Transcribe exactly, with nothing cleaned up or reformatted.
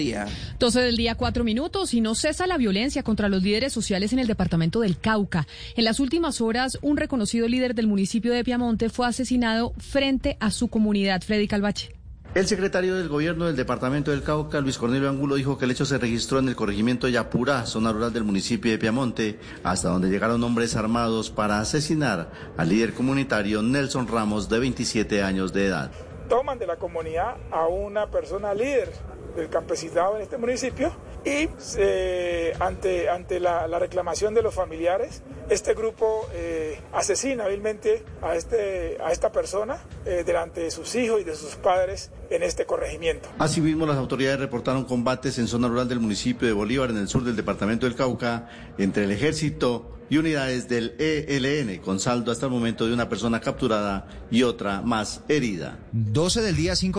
doce del día, cuatro minutos, y no cesa la violencia contra los líderes sociales en el departamento del Cauca. En las últimas horas, un reconocido líder del municipio de Piamonte fue asesinado frente a su comunidad. Freddy Calvache. El secretario del gobierno del departamento del Cauca, Luis Cornelio Angulo, dijo que el hecho se registró en el corregimiento de Yapurá, zona rural del municipio de Piamonte, hasta donde llegaron hombres armados para asesinar al líder comunitario Nelson Ramos, de veintisiete años de edad. Toman de la comunidad a una persona líder del campesinado en este municipio y eh, ante, ante la, la reclamación de los familiares, este grupo eh, asesina hábilmente a, este, a esta persona eh, delante de sus hijos y de sus padres en este corregimiento. Asimismo, las autoridades reportaron combates en zona rural del municipio de Bolívar, en el sur del departamento del Cauca, entre el ejército y unidades del E L N, con saldo hasta el momento de una persona capturada y otra más herida. doce del día, cinco